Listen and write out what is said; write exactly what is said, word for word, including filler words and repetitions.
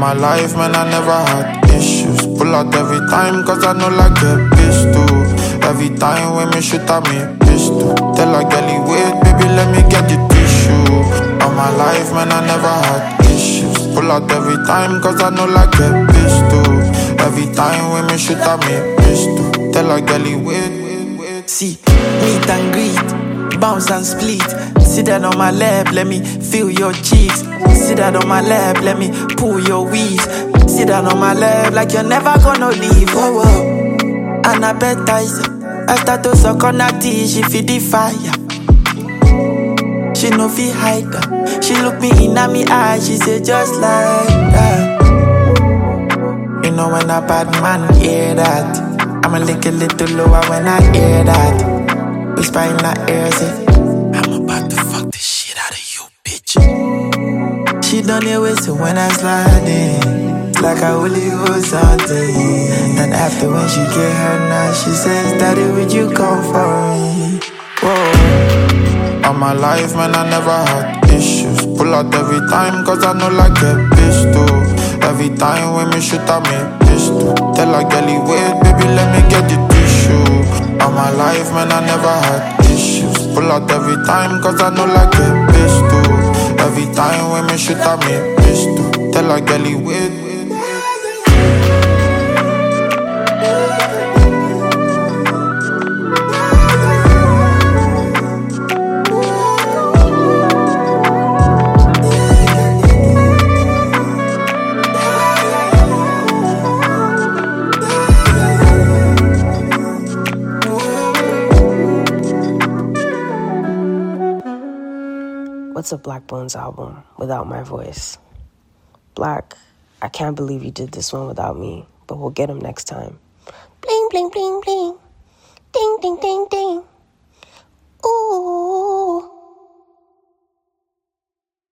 my life, man, I never had issues. Pull out every time, cause I know like a bitch too. Every time when me shoot at me, pistol. Tell a girlie, wait, baby, let me get the tissue. All my life, man, I never had issues. Pull out every time, cause I know like a bitch too. Every time when me shoot at me, pistol. Tell a girlie, wait, wait, wait. See, meet and greet, bounce and split. Sit down on my lap, let me feel your cheeks. Sit down on my lap, let me pull your weaves. Sit down on my lap like you're never gonna leave. Oh, oh. And I bet I say, I start to suck on her tea, she feel the fire. She no feel hide her. She look me in at me eyes, she say just like that. You know when a bad man hear that, I'm a little, little lower when I hear that. Whisper in her ear, say, I'm about to fuck the shit out of you, bitch. She done it with so when I slide in, it's like I only go something. And after when she get her now, she says, Daddy, would you come for me? Whoa. All my life, man, I never had issues. Pull out every time, cause I know like a bitch too. Every time when me shoot at me, pistol. Tell a girlie, wait, baby, let me get the tissue. All my life, man, I never had issues. Pull out every time, cause I know like a bitch too. Every time when me shoot at me, pistol. Tell a girlie, wait, wait. What's a Black Bones album without my voice? Black, I can't believe you did this one without me, but we'll get him next time. Bling, bling, bling, bling. Ding, ding, ding, ding. Ooh.